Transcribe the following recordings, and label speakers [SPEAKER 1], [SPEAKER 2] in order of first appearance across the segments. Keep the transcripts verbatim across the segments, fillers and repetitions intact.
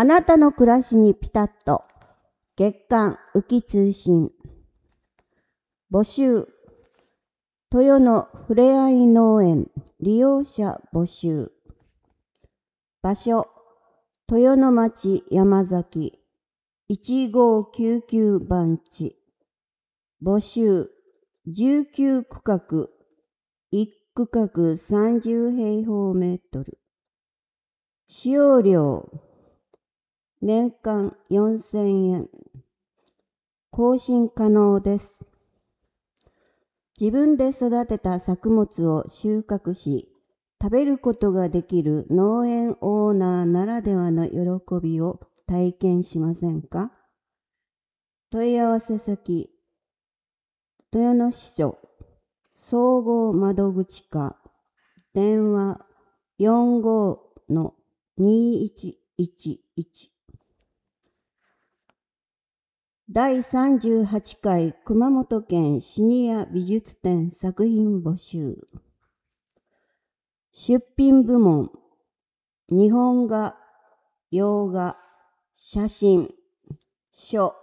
[SPEAKER 1] あなたの暮らしにピタッと月刊浮き通信募集豊野ふれあい農園利用者募集場所豊野町山崎いちごーきゅうきゅう番地募集じゅうきゅう区画いち区画さんじゅう平方メートル使用料年間よんせんえん更新可能です。自分で育てた作物を収穫し食べることができる農園オーナーならではの喜びを体験しませんか？問い合わせ先豊野支所総合窓口課電話 よんごーのにいちいちいちだいさんじゅうはちかい熊本県シニア美術展作品募集出品部門日本画、洋画、写真、書、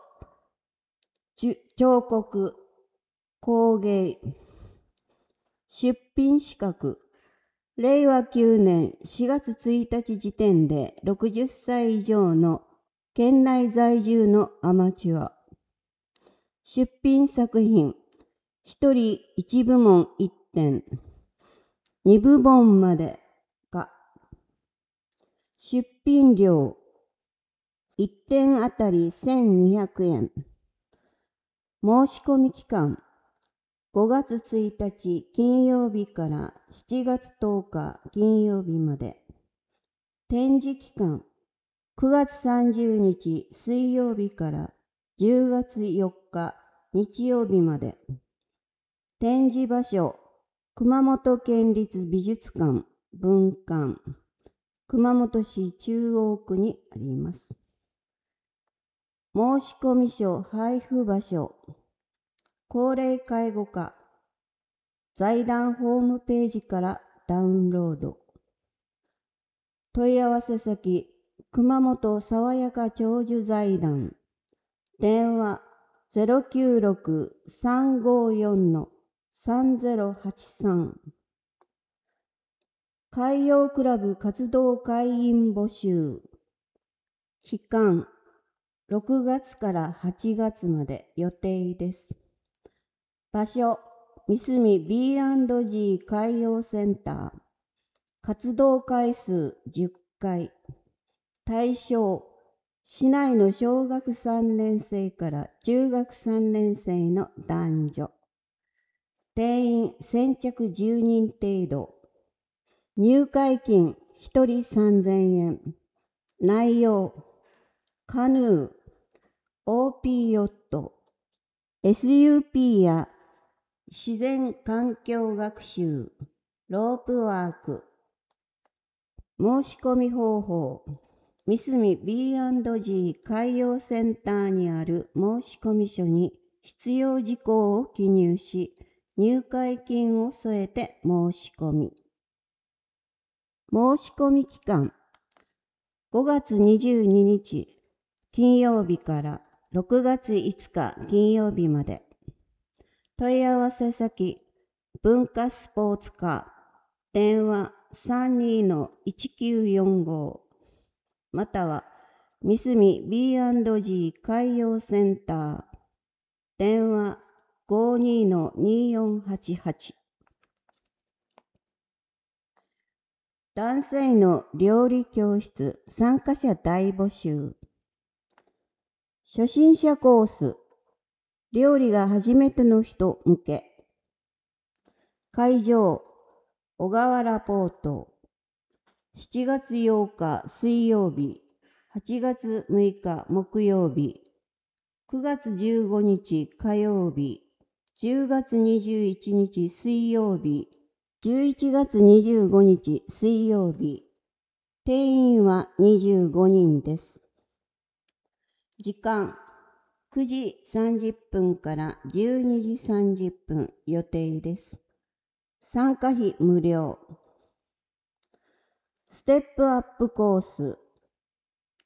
[SPEAKER 1] 彫刻、工芸出品資格れいわきゅうねんしがつついたち時点でろくじゅっさい以上の県内在住のアマチュア出品作品ひとりいち部門いってんに部門までか出品料いってんあたりせんにひゃくえん申し込み期間ごがつついたち金曜日からしちがつとおか金曜日まで展示期間くがつさんじゅうにち水曜日からじゅうがつよっか日曜日まで展示場所熊本県立美術館文館熊本市中央区にあります。申込書配布場所高齢介護課財団ホームページからダウンロード問い合わせ先熊本さわやか長寿財団電話 ゼロきゅうろく さんごよん さんぜろはちさん海洋クラブ活動会員募集期間ろくがつからはちがつまで予定です。場所三隅 ビーアンドジー 海洋センター活動回数じゅっかい対象市内の小学さんねんせいから中学さんねんせいの男女定員先着じゅうにん程度入会金ひとりさんぜんえん内容カヌー オーピー ヨット エスユーピー や自然環境学習ロープワーク申し込み方法三隅 ビーアンドジー 海洋センターにある申込書に必要事項を記入し入会金を添えて申し込み申し込み期間ごがつにじゅうににち金曜日からろくがついつか金曜日まで問い合わせ先文化スポーツ課電話 さんにーのいちきゅうよんご または三隅 ビーアンドジー 海洋センター電話 ごにーのにーよんはちはち男性の料理教室参加者大募集初心者コース料理が初めての人向け会場小川原ポートしちがつようか水曜日はちがつむいか木曜日くがつじゅうごにち火曜日じゅうがつにじゅういちにち水曜日じゅういちがつにじゅうごにち水曜日定員はにじゅうごにんです。時間くじさんじゅっぷんからじゅうにじさんじゅっぷん予定です。参加費無料ステップアップコース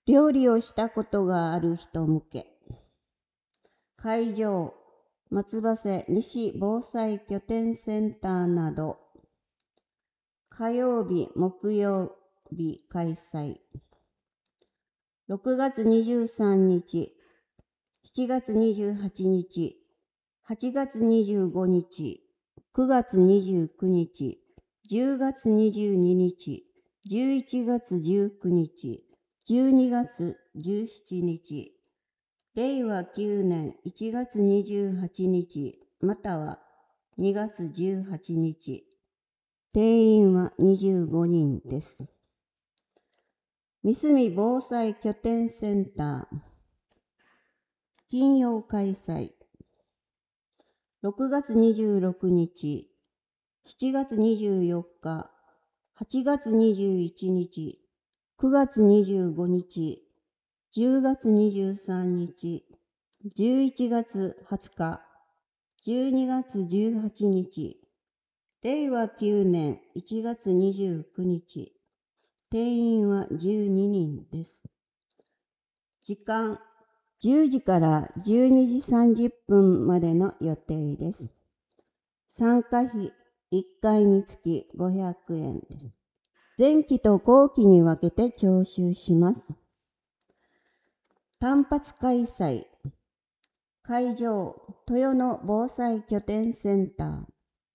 [SPEAKER 1] 料理をしたことがある人向け。会場、松葉瀬西防災拠点センターなど。火曜日、木曜日開催。ろくがつにじゅうさんにち、しちがつにじゅうはちにち、はちがつにじゅうごにち、くがつにじゅうくにち、じゅうがつにじゅうににち、じゅういちがつじゅうくにち、じゅうにがつじゅうしちにち、れいわきゅうねんいちがつにじゅうはちにちまたはにがつじゅうはちにち。定員はにじゅうごにんです。三隅防災拠点センター、金曜開催。ろくがつにじゅうろくにち、しちがつにじゅうよっか、はちがつにじゅういちにち、くがつにじゅうごにち、じゅうがつにじゅうさんにち、じゅういちがつはつか、じゅうにがつじゅうはちにち、れいわきゅうねんいちがつにじゅうくにち。定員はじゅうににんです。時間、じゅうじからじゅうにじさんじゅっぷんまでの予定です。参加費いっかいにつきごひゃくえんです。前期と後期に分けて徴収します。単発開催。会場、豊野防災拠点センター。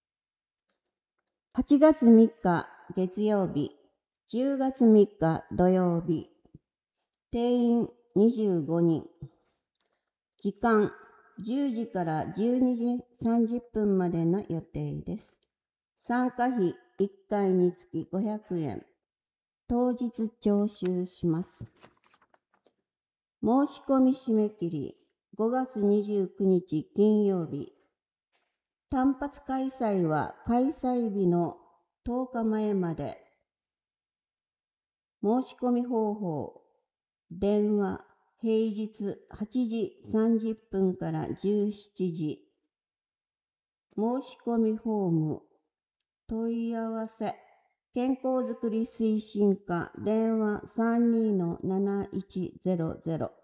[SPEAKER 1] はちがつみっか月曜日、じゅうがつみっか土曜日。定員にじゅうごにん。時間、じゅうじからじゅうにじさんじゅっぷんまでの予定です。参加費いっかいにつきごひゃくえん。当日徴収します。申し込み締め切りごがつにじゅうくにち金曜日。単発開催は開催日のとおかまえまで。申し込み方法、電話、平日はちじさんじゅっぷんからじゅうしちじ。申し込みフォーム、問い合わせ、健康づくり推進課、電話 さんにーのなないちゼロゼロ。